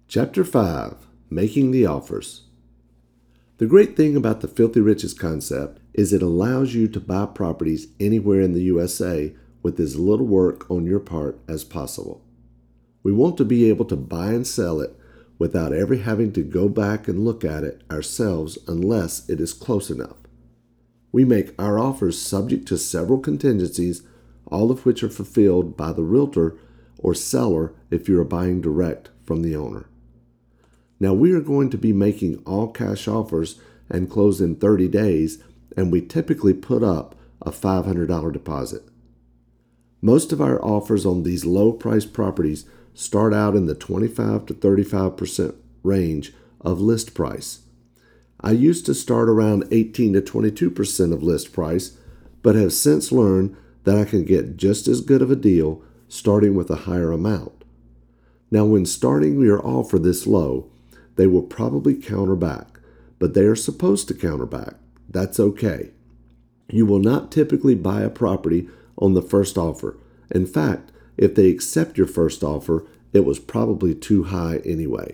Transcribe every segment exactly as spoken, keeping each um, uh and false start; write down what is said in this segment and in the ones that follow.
Chapter five, Making the Offers. The great thing about the Filthy Riches concept is it allows you to buy properties anywhere in the U S A with as little work on your part as possible. We want to be able to buy and sell it without ever having to go back and look at it ourselves unless it is close enough. We make our offers subject to several contingencies, all of which are fulfilled by the realtor or seller if you are buying direct from the owner. Now, we are going to be making all cash offers and close in thirty days, and we typically put up a five hundred dollars deposit. Most of our offers on these low-priced properties start out in the twenty-five to thirty-five percent range of list price. I used to start around eighteen to twenty-two percent of list price, but have since learned that I can get just as good of a deal starting with a higher amount. Now, when starting your offer this low, they will probably counter back, but they are supposed to counter back. That's okay. You will not typically buy a property on the first offer. In fact, if they accept your first offer, it was probably too high anyway.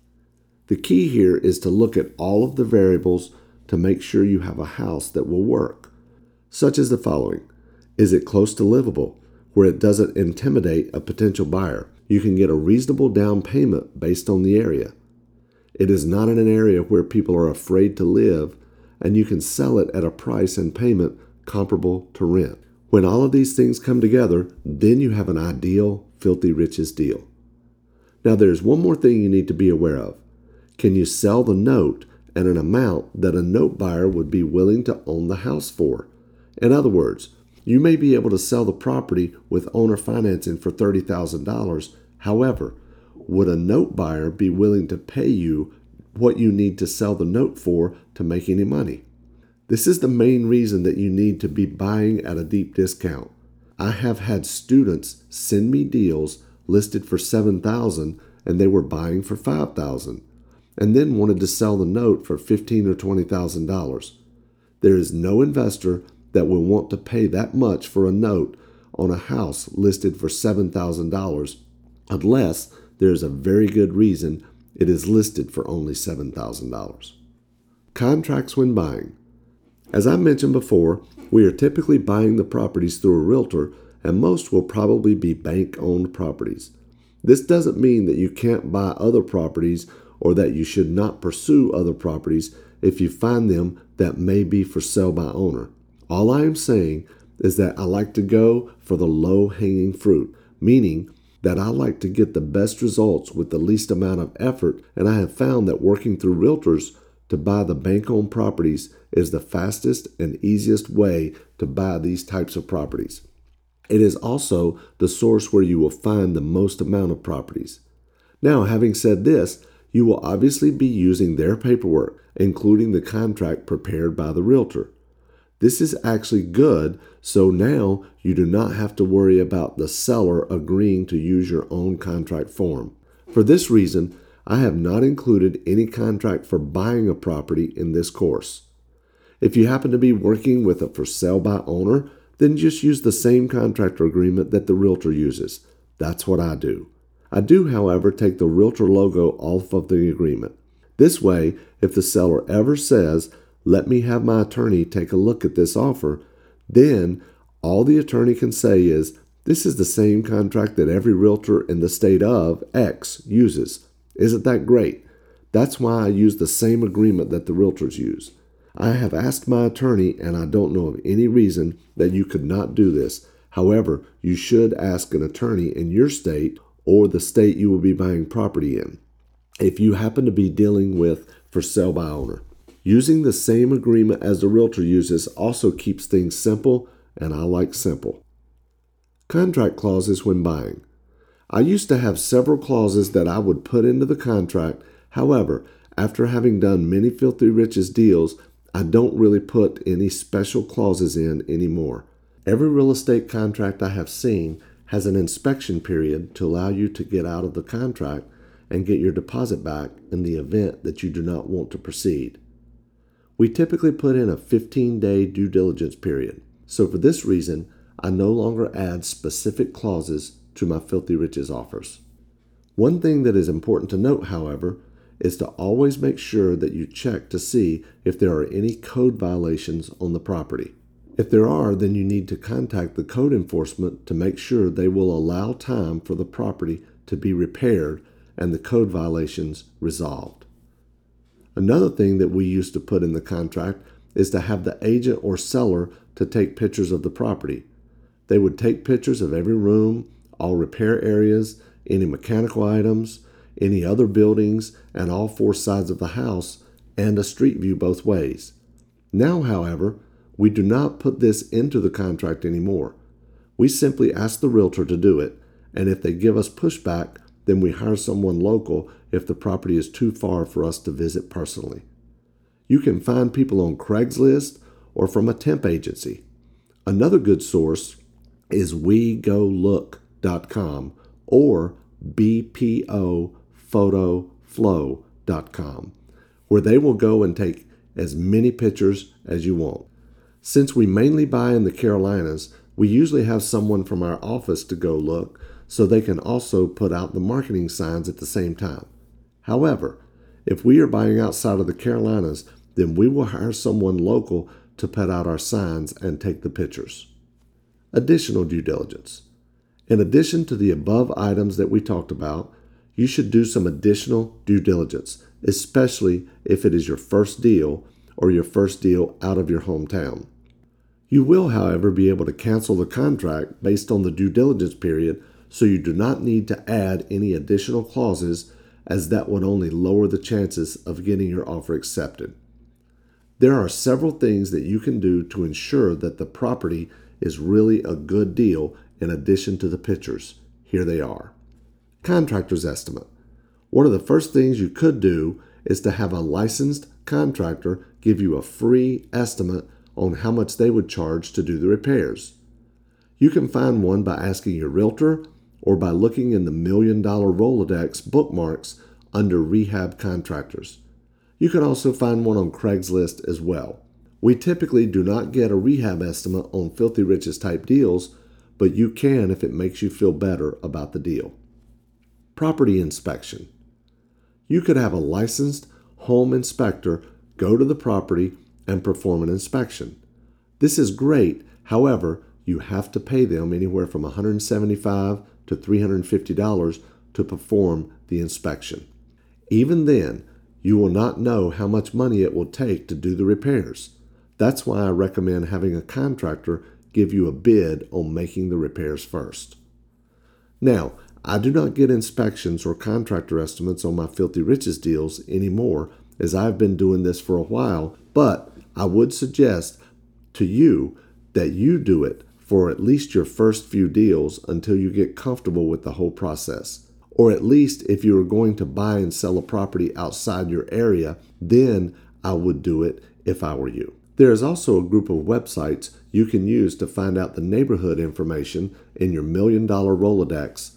The key here is to look at all of the variables to make sure you have a house that will work, such as the following. Is it close to livable, where it doesn't intimidate a potential buyer? You can get a reasonable down payment based on the area. It is not in an area where people are afraid to live, and you can sell it at a price and payment comparable to rent. When all of these things come together, then you have an ideal Filthy Riches deal. Now, there's one more thing you need to be aware of. Can you sell the note at an amount that a note buyer would be willing to own the house for? In other words, you may be able to sell the property with owner financing for thirty thousand dollars. However, would a note buyer be willing to pay you what you need to sell the note for to make any money? This is the main reason that you need to be buying at a deep discount. I have had students send me deals listed for seven thousand dollars and they were buying for five thousand dollars and then wanted to sell the note for fifteen thousand dollars or twenty thousand dollars. There is no investor that will want to pay that much for a note on a house listed for seven thousand dollars unless there is a very good reason it is listed for only seven thousand dollars. Contracts when buying. As I mentioned before, we are typically buying the properties through a realtor, and most will probably be bank-owned properties. This doesn't mean that you can't buy other properties or that you should not pursue other properties if you find them that may be for sale by owner. All I am saying is that I like to go for the low-hanging fruit, meaning that I like to get the best results with the least amount of effort, and I have found that working through realtors to buy the bank-owned properties is the fastest and easiest way to buy these types of properties. It is also the source where you will find the most amount of properties. Now, having said this, you will obviously be using their paperwork, including the contract prepared by the realtor. This is actually good, so now you do not have to worry about the seller agreeing to use your own contract form. For this reason, I have not included any contract for buying a property in this course. If you happen to be working with a for sale by owner, then just use the same contractor agreement that the realtor uses. That's what I do. I do, however, take the realtor logo off of the agreement. This way, if the seller ever says, "Let me have my attorney take a look at this offer," then all the attorney can say is, "This is the same contract that every realtor in the state of X uses." Isn't that great? That's why I use the same agreement that the realtors use. I have asked my attorney, and I don't know of any reason that you could not do this. However, you should ask an attorney in your state or the state you will be buying property in if you happen to be dealing with for sale by owner. Using the same agreement as the realtor uses also keeps things simple, and I like simple. Contract clauses when buying. I used to have several clauses that I would put into the contract. However, after having done many Filthy Riches deals, I don't really put any special clauses in anymore. Every real estate contract I have seen has an inspection period to allow you to get out of the contract and get your deposit back in the event that you do not want to proceed. We typically put in a fifteen-day due diligence period. So for this reason, I no longer add specific clauses to my Filthy Riches offers. One thing that is important to note, however, is to always make sure that you check to see if there are any code violations on the property. If there are, then you need to contact the code enforcement to make sure they will allow time for the property to be repaired and the code violations resolved. Another thing that we used to put in the contract is to have the agent or seller to take pictures of the property. They would take pictures of every room, all repair areas, any mechanical items, any other buildings, and all four sides of the house, and a street view both ways. Now, however, we do not put this into the contract anymore. We simply ask the realtor to do it, and if they give us pushback, then we hire someone local if the property is too far for us to visit personally. You can find people on Craigslist or from a temp agency. Another good source is we go look dot com or b p o photo flow dot com, where they will go and take as many pictures as you want. Since we mainly buy in the Carolinas, we usually have someone from our office to go look so they can also put out the marketing signs at the same time. However, if we are buying outside of the Carolinas, then we will hire someone local to put out our signs and take the pictures. Additional due diligence. In addition to the above items that we talked about, you should do some additional due diligence, especially if it is your first deal or your first deal out of your hometown. You will, however, be able to cancel the contract based on the due diligence period, so you do not need to add any additional clauses, as that would only lower the chances of getting your offer accepted. There are several things that you can do to ensure that the property is really a good deal in addition to the pictures. Here they are. Contractor's estimate. One of the first things you could do is to have a licensed contractor give you a free estimate on how much they would charge to do the repairs. You can find one by asking your realtor or by looking in the Million Dollar Rolodex bookmarks under rehab contractors. You can also find one on Craigslist as well. We typically do not get a rehab estimate on Filthy Riches type deals, but you can if it makes you feel better about the deal. Property inspection. You could have a licensed home inspector go to the property and perform an inspection. This is great. However, you have to pay them anywhere from one hundred seventy-five dollars to three hundred fifty dollars to perform the inspection. Even then, you will not know how much money it will take to do the repairs. That's why I recommend having a contractor give you a bid on making the repairs first. Now, I do not get inspections or contractor estimates on my Filthy Riches deals anymore, as I've been doing this for a while, but I would suggest to you that you do it for at least your first few deals until you get comfortable with the whole process. Or at least if you are going to buy and sell a property outside your area, then I would do it if I were you. There is also a group of websites you can use to find out the neighborhood information in your Million Dollar Rolodex,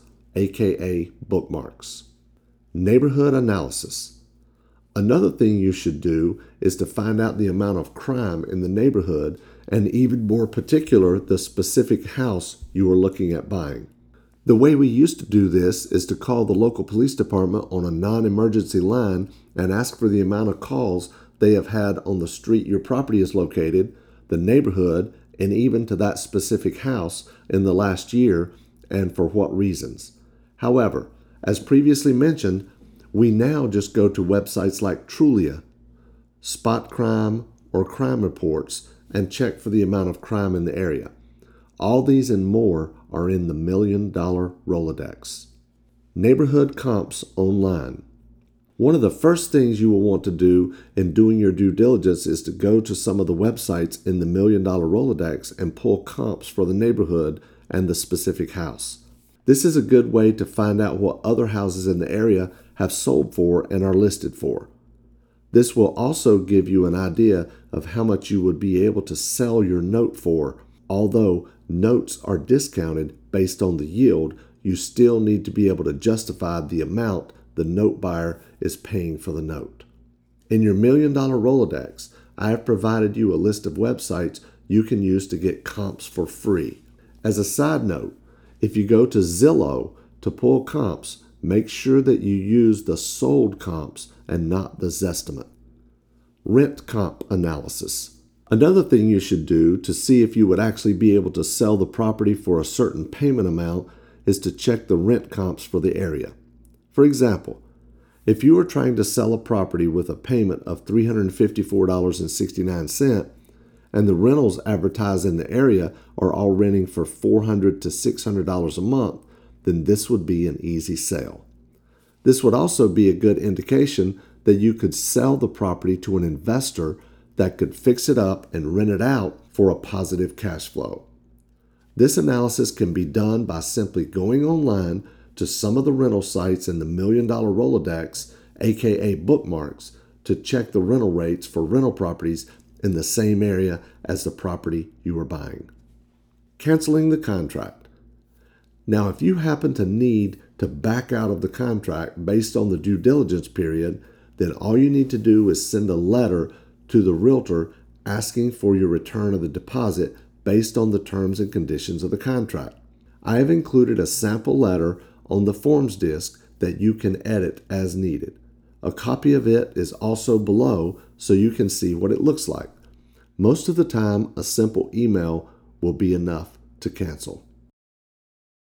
aka bookmarks. Neighborhood analysis. Another thing you should do is to find out the amount of crime in the neighborhood, and even more particular, the specific house you are looking at buying. The way we used to do this is to call the local police department on a non-emergency line and ask for the amount of calls they have had on the street your property is located, the neighborhood, and even to that specific house in the last year, and for what reasons. However, as previously mentioned, we now just go to websites like Trulia, Spot Crime, or Crime Reports and check for the amount of crime in the area. All these and more are in the Million Dollar Rolodex. Neighborhood comps online. One of the first things you will want to do in doing your due diligence is to go to some of the websites in the Million Dollar Rolodex and pull comps for the neighborhood and the specific house. This is a good way to find out what other houses in the area have sold for and are listed for. This will also give you an idea of how much you would be able to sell your note for. Although notes are discounted based on the yield, you still need to be able to justify the amount the note buyer is paying for the note. In your Million Dollar Rolodex, I have provided you a list of websites you can use to get comps for free. As a side note, if you go to Zillow to pull comps, make sure that you use the sold comps and not the Zestimate. Rent comp analysis. Another thing you should do to see if you would actually be able to sell the property for a certain payment amount is to check the rent comps for the area. For example, if you are trying to sell a property with a payment of three hundred fifty-four dollars and sixty-nine cents and the rentals advertised in the area are all renting for four hundred dollars to six hundred dollars a month, then this would be an easy sale. This would also be a good indication that you could sell the property to an investor that could fix it up and rent it out for a positive cash flow. This analysis can be done by simply going online to some of the rental sites in the Million Dollar Rolodex, aka bookmarks, to check the rental rates for rental properties in the same area as the property you are buying. Canceling the contract. Now, if you happen to need to back out of the contract based on the due diligence period, then all you need to do is send a letter to the realtor asking for your return of the deposit based on the terms and conditions of the contract. I have included a sample letter on the forms disc that you can edit as needed. A copy of it is also below so you can see what it looks like. Most of the time, a simple email will be enough to cancel.